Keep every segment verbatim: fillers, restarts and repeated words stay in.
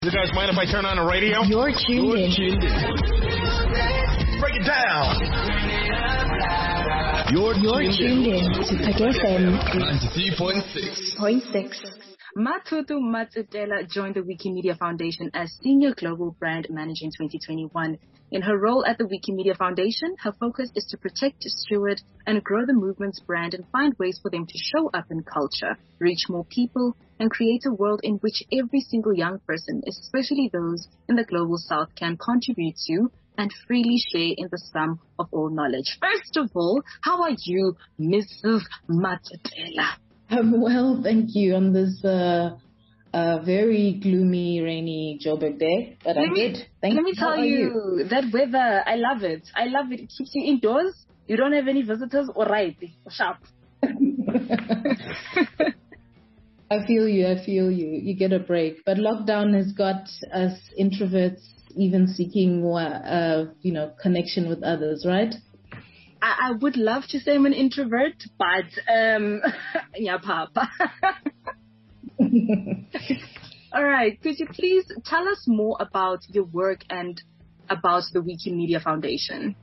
You guys mind if I turn on the radio? You're tuned You're in. tuned in. Break it down. You're, You're tuned, tuned in. in to P K F M ninety-three point six. Point six. Matutu Matsutela joined the Wikimedia Foundation as Senior Global Brand Manager in twenty twenty-one. In her role at the Wikimedia Foundation, her focus is to protect, steward, and grow the movement's brand and find ways for them to show up in culture, reach more people, and create a world in which every single young person, especially those in the Global South, can contribute to and freely share in the sum of all knowledge. First of all, how are you, Missus Matsutela? Um, well, thank you on this uh, uh, very gloomy, rainy Joburg day, but let I'm me, good. Thank let you. me tell you, you, that weather, I love it. I love it. It keeps you indoors. You don't have any visitors. All right, sharp. I feel you. I feel you. You get a break. But lockdown has got us introverts even seeking more, uh, you know, connection with others, right? I, I would love to say I'm an introvert, but um, yeah, papa. All right. Could you please tell us more about your work and about the Wikimedia Foundation?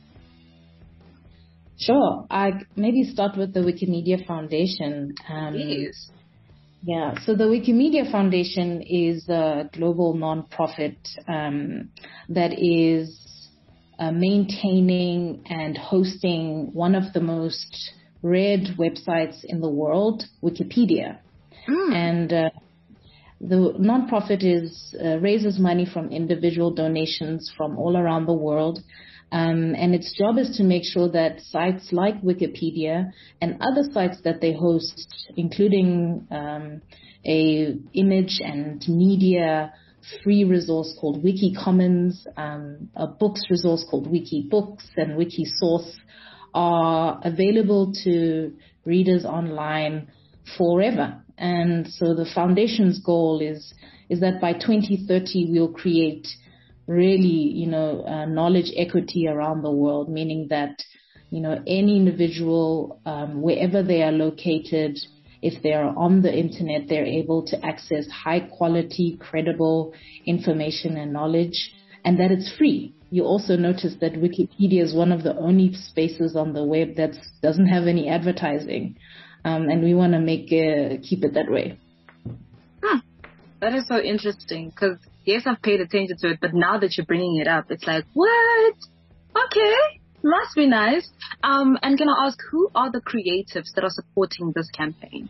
Sure. I maybe start with the Wikimedia Foundation. Um, Please. Yeah. So the Wikimedia Foundation is a global nonprofit um, that is Uh, maintaining and hosting one of the most read websites in the world, Wikipedia. Mm. And uh, the nonprofit is uh, raises money from individual donations from all around the world. Um, and its job is to make sure that sites like Wikipedia and other sites that they host, including um, a image and media free resource called WikiCommons, um, a books resource called WikiBooks, and WikiSource are available to readers online forever. And so the foundation's goal is is that by twenty thirty we'll create really, you know, uh, knowledge equity around the world, meaning that, you know, any individual, um, wherever they are located, if they are on the internet, they're able to access high quality, credible information and knowledge, and that it's free. You also notice that Wikipedia is one of the only spaces on the web that doesn't have any advertising, um, and we want to make uh, keep it that way. Hmm. That is so interesting because yes, I've paid attention to it, but now that you're bringing it up, it's like, what? Okay. Must be nice. Um, and can I ask, who are the creatives that are supporting this campaign?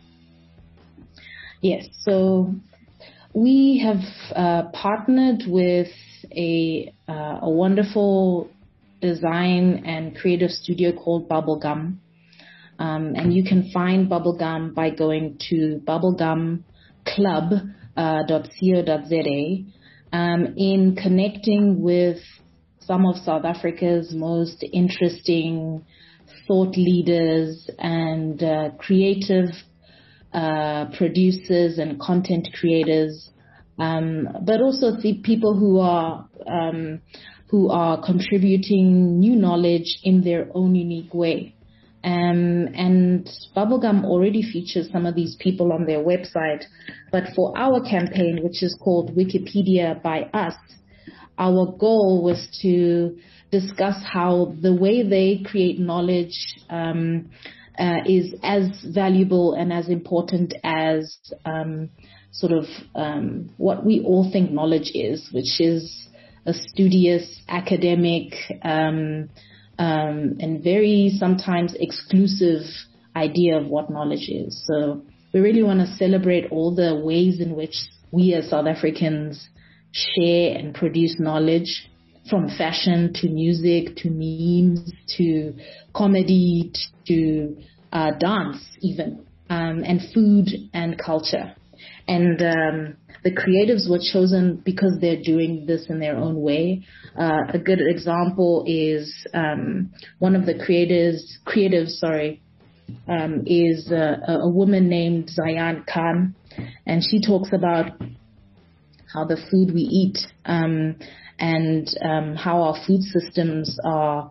Yes, so we have uh, partnered with a uh, a wonderful design and creative studio called Bubblegum. Um, and you can find Bubblegum by going to bubblegum club dot co dot za um, in connecting with some of South Africa's most interesting thought leaders and uh, creative uh, producers and content creators, um, but also the people who are um, who are contributing new knowledge in their own unique way. Um, and Bubblegum already features some of these people on their website, but for our campaign, which is called Wikipedia by Us, our goal was to discuss how the way they create knowledge um, uh, is as valuable and as important as um, sort of um, what we all think knowledge is, which is a studious, academic, um, um, and very sometimes exclusive idea of what knowledge is. So we really want to celebrate all the ways in which we as South Africans share and produce knowledge, from fashion to music to memes to comedy to uh, dance even, um, and food and culture. And um, the creatives were chosen because they're doing this in their own way. Uh, a good example is um, one of the creators, creatives, sorry, um, is uh, a woman named Zayan Khan, and she talks about how the food we eat um, and um, how our food systems are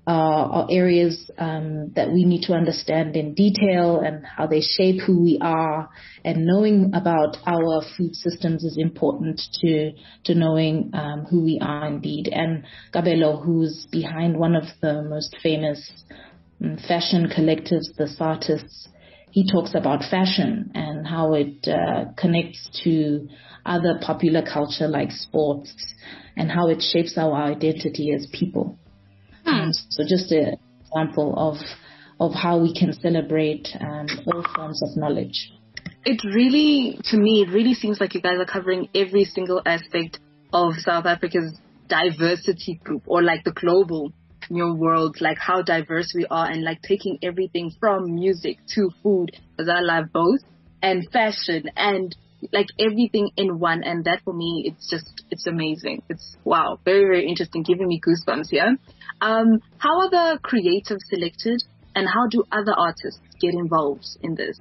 are areas um, that we need to understand in detail and how they shape who we are. And knowing about our food systems is important to to knowing um, who we are indeed. And Kabelo, who's behind one of the most famous um, fashion collectives, the Sartists, he talks about fashion and how it uh, connects to other popular culture like sports and how it shapes our identity as people. Hmm. Um, so just an example of of how we can celebrate um, all forms of knowledge. It really, to me, it really seems like you guys are covering every single aspect of South Africa's diversity group, or like the global new world, like how diverse we are, and like taking everything from music to food, because I love both, and fashion, and like everything in one. And that for me, it's just, it's amazing. It's wow, very, very interesting, giving me goosebumps here. Um, how are the creatives selected, and how do other artists get involved in this?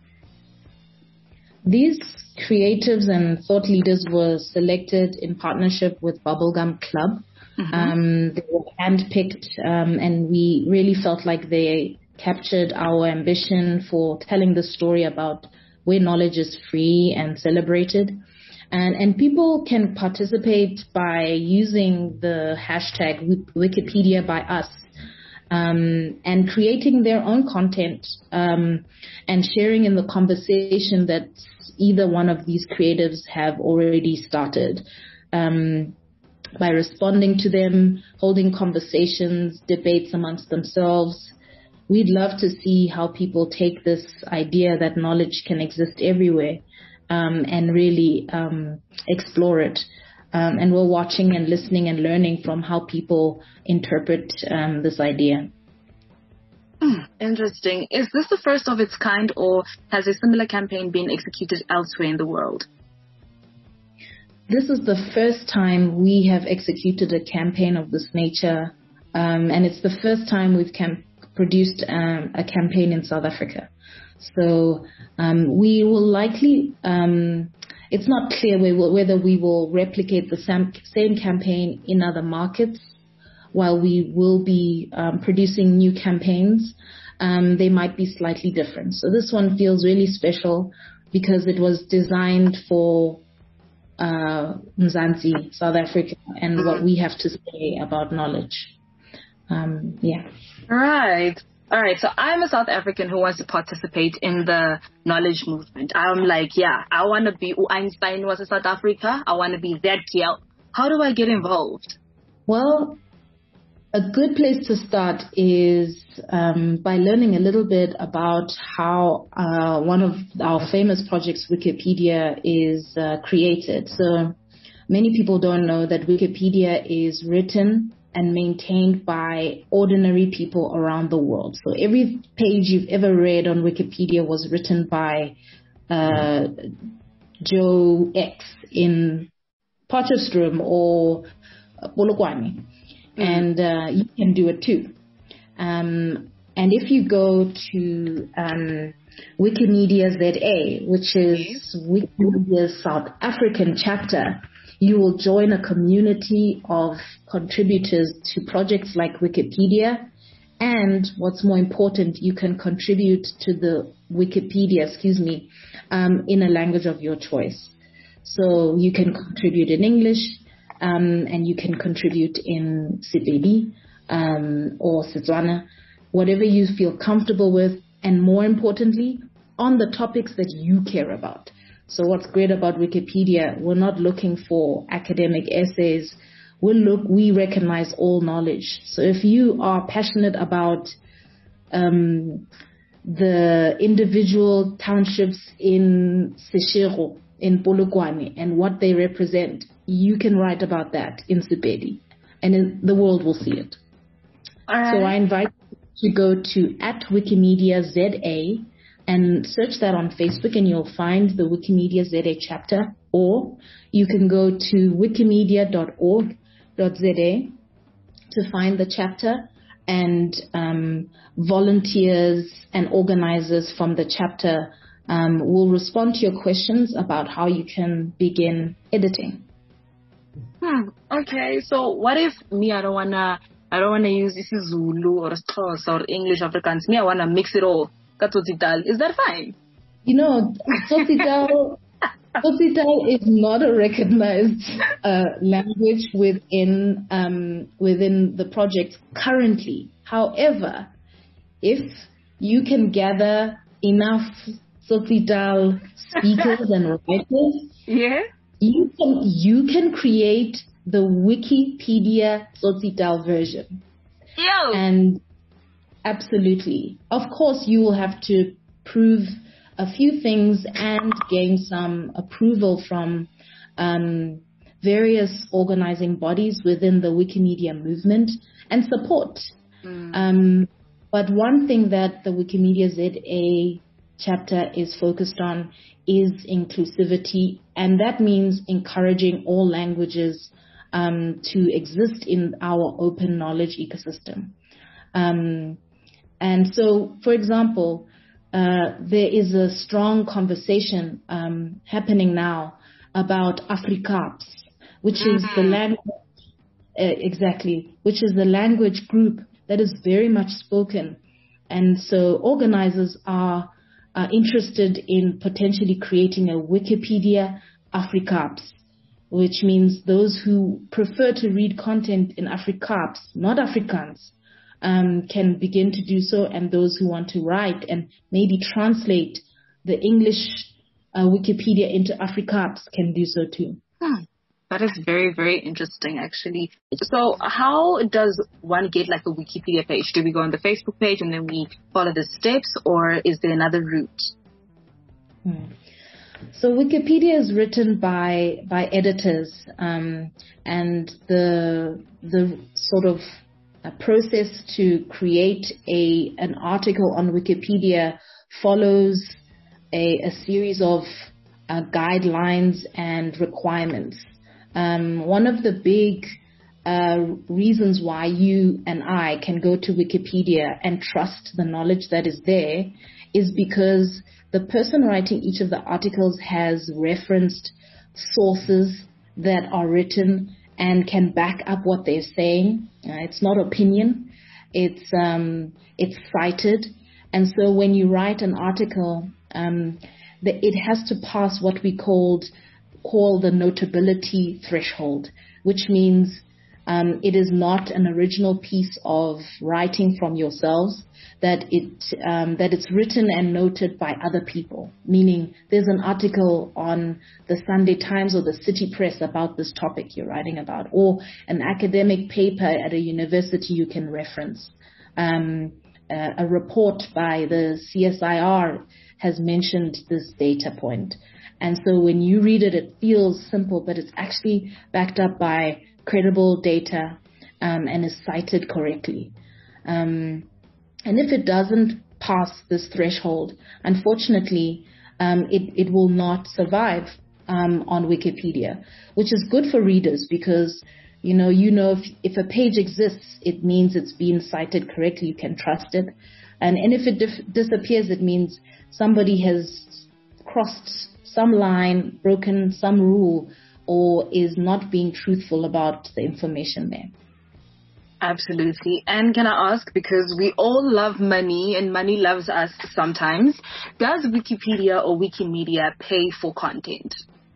These creatives and thought leaders were selected in partnership with Bubblegum Club. Mm-hmm. Um, they were handpicked, um, and we really felt like they captured our ambition for telling the story about where knowledge is free and celebrated. And, and people can participate by using the hashtag Wikipedia by us, um, and creating their own content, um, and sharing in the conversation that either one of these creatives have already started. Um, by responding to them, holding conversations, debates amongst themselves. We'd love to see how people take this idea that knowledge can exist everywhere, um, and really um, explore it. Um, and we're watching and listening and learning from how people interpret um, this idea. Interesting. Is this the first of its kind, or has a similar campaign been executed elsewhere in the world? This is the first time we have executed a campaign of this nature, um, and it's the first time we've cam- produced um, a campaign in South Africa. So um, we will likely, um, it's not clear we will, whether we will replicate the same, same campaign in other markets. While we will be um, producing new campaigns, um, they might be slightly different. So this one feels really special because it was designed for uh, Mzansi, South Africa, and mm-hmm. what we have to say about knowledge. Um, yeah. Right. All right. So I'm a South African who wants to participate in the knowledge movement. I'm like, yeah, I want to be who Einstein was in South Africa. I want to be that girl. How do I get involved? Well, a good place to start is um, by learning a little bit about how uh, one of our famous projects, Wikipedia, is uh, created. So many people don't know that Wikipedia is written and maintained by ordinary people around the world. So every page you've ever read on Wikipedia was written by uh, Joe X in Potchefstroom or Polokwane. And uh, you can do it too. Um, and if you go to um, Wikimedia Z A, which is Wikimedia's South African chapter, you will join a community of contributors to projects like Wikipedia. And what's more important, you can contribute to the Wikipedia, excuse me, um, in a language of your choice. So you can contribute in English, Um, and you can contribute in Sepedi um, or Setswana, whatever you feel comfortable with, and more importantly, on the topics that you care about. So what's great about Wikipedia, we're not looking for academic essays. We look, we recognize all knowledge. So if you are passionate about um, the individual townships in Seshego, in Polokwane, and what they represent, you can write about that in Sepedi, and in, the world will see it. All right. So I invite you to go to at Wikimedia Z A and search that on Facebook, and you'll find the Wikimedia Z A chapter, or you can go to wikimedia dot org dot z a to find the chapter, and um, volunteers and organizers from the chapter Um, we'll respond to your questions about how you can begin editing. Hmm. Okay. So what if me, I don't want to I don't want to use this Zulu or Xhosa or English Afrikaans. Me, I want to mix it all. Katsotsital. Is that fine? You know, Tsotsitaal, Tsotsitaal is not a recognized uh, language within um, within the project currently. However, if you can gather enough Tsotsitaal speakers and writers, yeah, you can you can create the Wikipedia Tsotsitaal version. Yo. And absolutely, of course, you will have to prove a few things and gain some approval from um, various organizing bodies within the Wikimedia movement and support. Mm. Um, but one thing that the Wikimedia Z A chapter is focused on is inclusivity, and that means encouraging all languages um, to exist in our open knowledge ecosystem. Um, and so, for example, Uh, there is a strong conversation um, happening now about Afrikaans, which is the language, uh, exactly, which is the language group that is very much spoken. And so organizers are, are interested in potentially creating a Wikipedia Afrikaans, which means those who prefer to read content in Afrikaans, not Afrikaans, Um, can begin to do so, and those who want to write and maybe translate the English uh, Wikipedia into Afrikaans can do so too. Hmm. That is very, very interesting, actually. So how does one get like a Wikipedia page? Do we go on the Facebook page and then we follow the steps, or is there another route? Hmm. So Wikipedia is written by by editors, um, and the the sort of a process to create a an article on Wikipedia follows a, a series of uh, guidelines and requirements. Um, one of the big uh, reasons why you and I can go to Wikipedia and trust the knowledge that is there is because the person writing each of the articles has referenced sources that are written and can back up what they're saying. Uh, it's not opinion. It's um, it's cited. And so when you write an article, um, the, it has to pass what we called call the notability threshold, which means um, it is not an original piece of writing from yourselves, that it um, that it's written and noted by other people, meaning there's an article on the Sunday Times or the City Press about this topic you're writing about, or an academic paper at a university you can reference. Um, uh, a report by the C S I R has mentioned this data point. And so when you read it, it feels simple, but it's actually backed up by credible data um, and is cited correctly. Um, and if it doesn't pass this threshold, unfortunately, um, it, it will not survive um, on Wikipedia, which is good for readers because, you know, you know if, if a page exists, it means it's been cited correctly. You can trust it. And, and if it dif- disappears, it means somebody has crossed some line, broken some rule, or is not being truthful about the information there. Absolutely. And can I ask, because we all love money and money loves us sometimes, does Wikipedia or Wikimedia pay for content?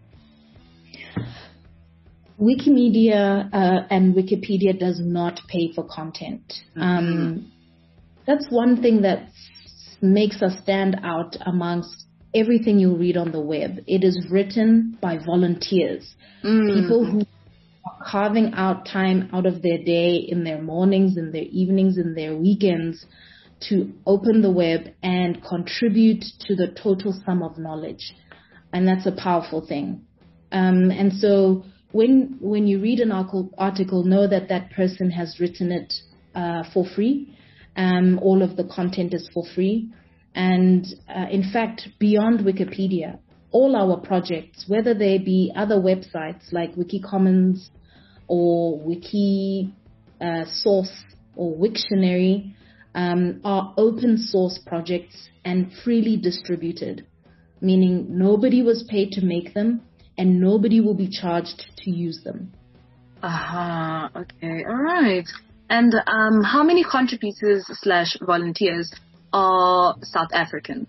Wikimedia uh, and Wikipedia does not pay for content. Mm-hmm. Um, that's one thing that makes us stand out amongst everything you read on the web. It is written by volunteers, mm. people who are carving out time out of their day, in their mornings, in their evenings, in their weekends, to open the web and contribute to the total sum of knowledge. And that's a powerful thing. Um, and so when when you read an article, know that that person has written it uh, for free. Um, all of the content is for free. And uh, in fact, beyond Wikipedia, all our projects, whether they be other websites like Wikicommons or Wiki uh, Source or Wiktionary, um, are open source projects and freely distributed, meaning nobody was paid to make them and nobody will be charged to use them. Aha, uh-huh. Okay, all right. And um, how many contributors slash volunteers are South African?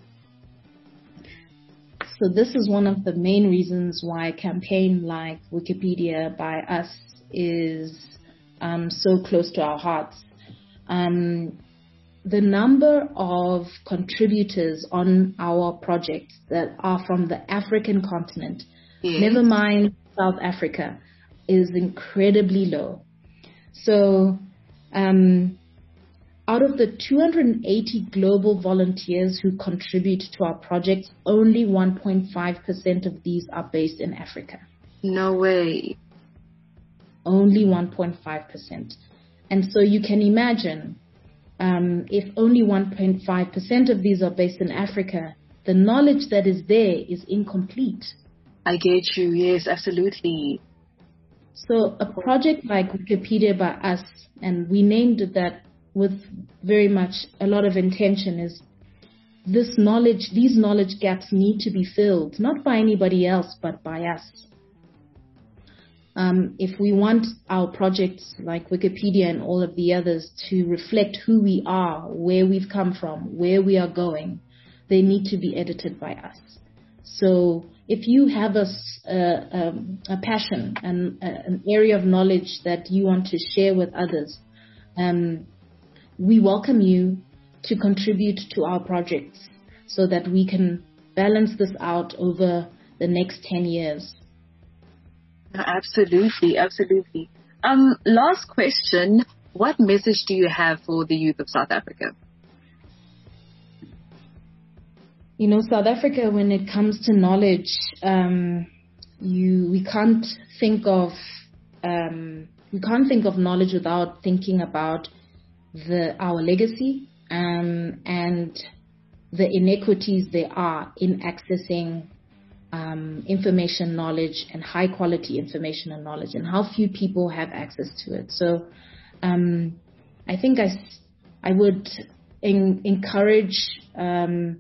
So this is one of the main reasons why a campaign like Wikipedia by Us is um, so close to our hearts. Um, the number of contributors on our project that are from the African continent, yes. never mind South Africa, is incredibly low. So um, out of the two hundred eighty global volunteers who contribute to our project, only one point five percent of these are based in Africa. No way. Only one point five percent. And so you can imagine, um, if only one point five percent of these are based in Africa, the knowledge that is there is incomplete. I get you. Yes, absolutely. So a project like Wikipedia by Us, and we named it that with very much a lot of intention, is this knowledge, these knowledge gaps need to be filled, not by anybody else, but by us. Um, if we want our projects like Wikipedia and all of the others to reflect who we are, where we've come from, where we are going, they need to be edited by us. So if you have a, a, a passion and an area of knowledge that you want to share with others, um, we welcome you to contribute to our projects so that we can balance this out over the next ten years. Absolutely, absolutely. Um, last question. What message do you have for the youth of South Africa? You know, South Africa, when it comes to knowledge, um, you we can't think of um, we can't think of knowledge without thinking about the our legacy um, and the inequities there are in accessing um, information, knowledge, and high quality information and knowledge, and how few people have access to it. So, um, I think I I would in, encourage. Um,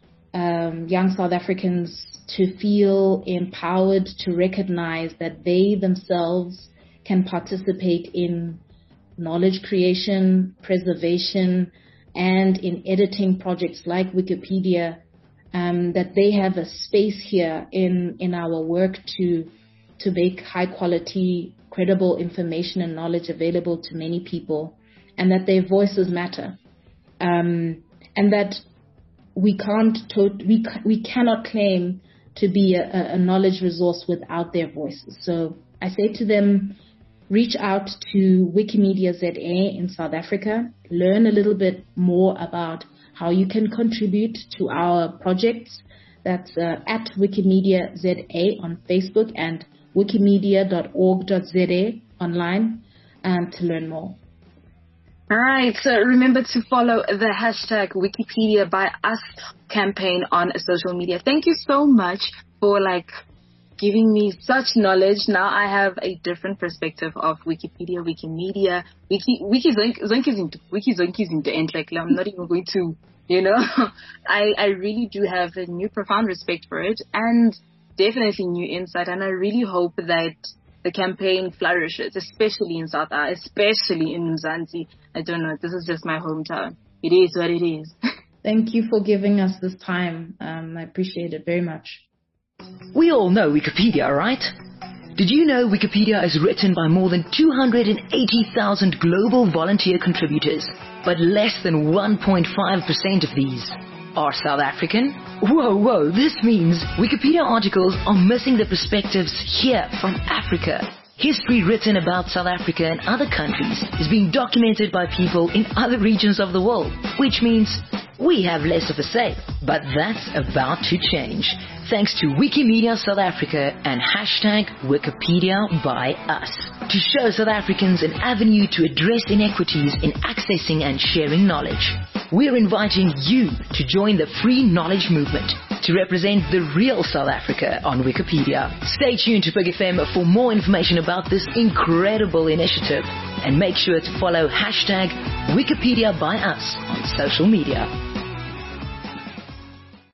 Um, young South Africans to feel empowered to recognize that they themselves can participate in knowledge creation, preservation, and in editing projects like Wikipedia, um, that they have a space here in, in our work to to make high quality, credible information and knowledge available to many people, and that their voices matter, um, and that we can't, to- we we cannot claim to be a, a knowledge resource without their voices. So I say to them, reach out to Wikimedia Z A in South Africa, learn a little bit more about how you can contribute to our projects. That's uh, at Wikimedia Z A on Facebook and wikimedia dot org dot z a online, and to learn more. All right, so remember to follow the hashtag Wikipedia by Us campaign on social media. Thank you so much for like giving me such knowledge. Now I have a different perspective of Wikipedia, Wikimedia, Wiki, Wiki Zonki's Wiki Zonki's into end. Like I'm not even going to, you know, I, I really do have a new profound respect for it and definitely new insight. And I really hope that the campaign flourishes, especially in South Africa, especially in Mzansi. I don't know. This is just my hometown. It is what it is. Thank you for giving us this time. Um, I appreciate it very much. We all know Wikipedia, right? Did you know Wikipedia is written by more than two hundred eighty thousand global volunteer contributors, but less than one point five percent of these are South African? Whoa, whoa, this means Wikipedia articles are missing the perspectives here from Africa. History written about South Africa and other countries is being documented by people in other regions of the world, which means we have less of a say. But that's about to change, thanks to Wikimedia South Africa and hashtag Wikipedia by Us, to show South Africans an avenue to address inequities in accessing and sharing knowledge. We're inviting you to join the free knowledge movement, to represent the real South Africa on Wikipedia. Stay tuned to Pig F M for more information about this incredible initiative, and make sure to follow hashtag Wikipedia by Us on social media.